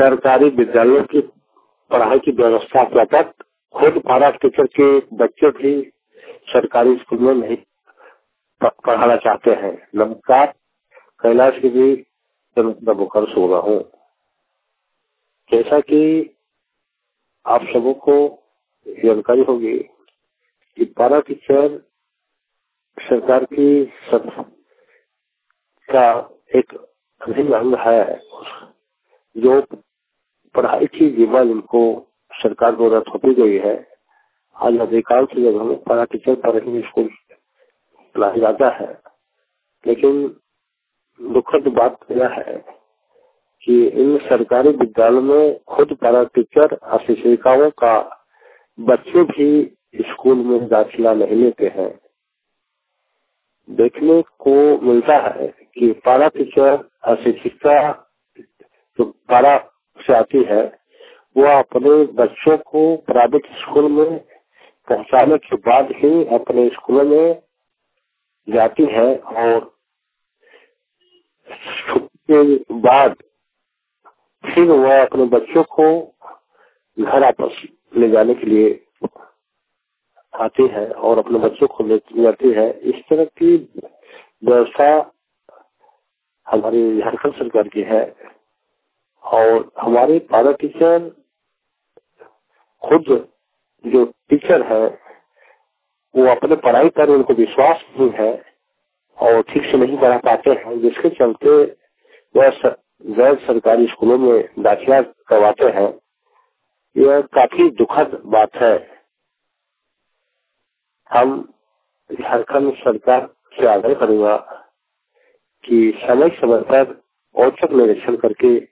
सरकारी विद्यालयों की पढ़ाई की व्यवस्था के तहत खुद पारा टीचर के बच्चे भी सरकारी स्कूल में नहीं पढ़ाना चाहते हैं। नमस्कार, कैलाश की भी मुखर सो रहा हूँ। जैसा कि आप सबों को जानकारी होगी कि पारा टीचर सरकार की का एक अभिन्न अंग है, जो पढ़ाई की जिम्मा जिनको सरकार द्वारा थोपी गई है। आज अधिकांश जगह में पारा टीचर पर ही स्कूल पढ़ाया जाता है, लेकिन दुखद बात यह है कि इन सरकारी विद्यालयों में खुद पारा टीचर और शिक्षिकाओं का बच्चे भी स्कूल में दाखिला नहीं लेते हैं। देखने को मिलता है कि पारा टीचर और शिक्षिका जो पारा से आती है, वो अपने बच्चों को प्राइवेट स्कूल में पहुंचाने के बाद ही अपने स्कूलों में जाती है और छुट्टी के बाद फिर वह अपने बच्चों को घर वापस ले जाने के लिए आती है और अपने बच्चों को ले जाती है। इस तरह की व्यवस्था हमारी झारखंड सरकार की है और हमारे पारा टीचर खुद जो टीचर है वो अपने पढ़ाई पर उनको विश्वास नहीं है और ठीक से नहीं पढ़ा पाते हैं, जिसके चलते वह गैर सरकारी स्कूलों में दाखिला करवाते हैं। यह काफी दुखद बात है। हम झारखंड सरकार से आग्रह करूंगा कि समय समय पर औचक निरीक्षण करके